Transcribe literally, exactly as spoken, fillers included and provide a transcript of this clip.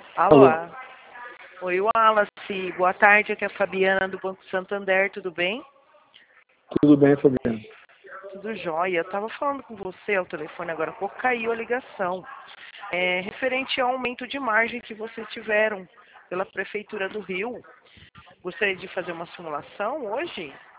Alô? Alô? Oi, Wallace. Boa tarde, aqui é a Fabiana do Banco Santander, tudo bem? Tudo bem, Fabiano? Tudo jóia. Eu estava falando com você ao telefone agora há pouco, caiu a ligação. É, referente ao aumento de margem que vocês tiveram pela Prefeitura do Rio. Gostaria de fazer uma simulação hoje?